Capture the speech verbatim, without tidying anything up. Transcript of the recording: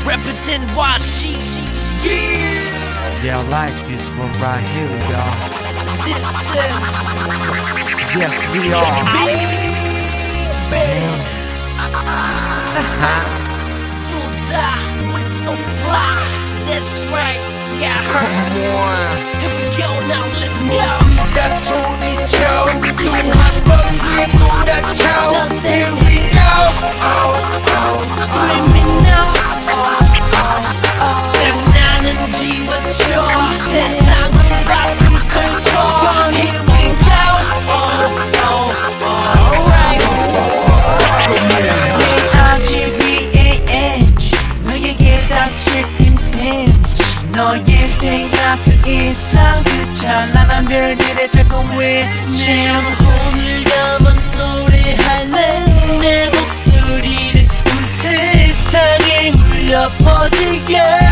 represent Washi. Yeah. Yeah, I like this one right here, y'all. This is Yes, we are. Baby. Tulsa, we're so fly. That's right. Yeah, I heard. Here we go now. Let's go. 모두가 소리쳐 또 한 번 되돌아쳐. Here we go. Oh, oh, Screaming now. 장난은 집어쳐. 세상을 바꿀 걸쳐. Here we go. Oh, oh, oh. Alright. 내 아지비의 edge. 너에게 닥칠 컨텐츠. 너의 생각은 이상 그 찬란한 별들의 자꾸 외쳐. 오늘 한번 노래할래. 내 목소리를 온 세상에 울려 퍼지게.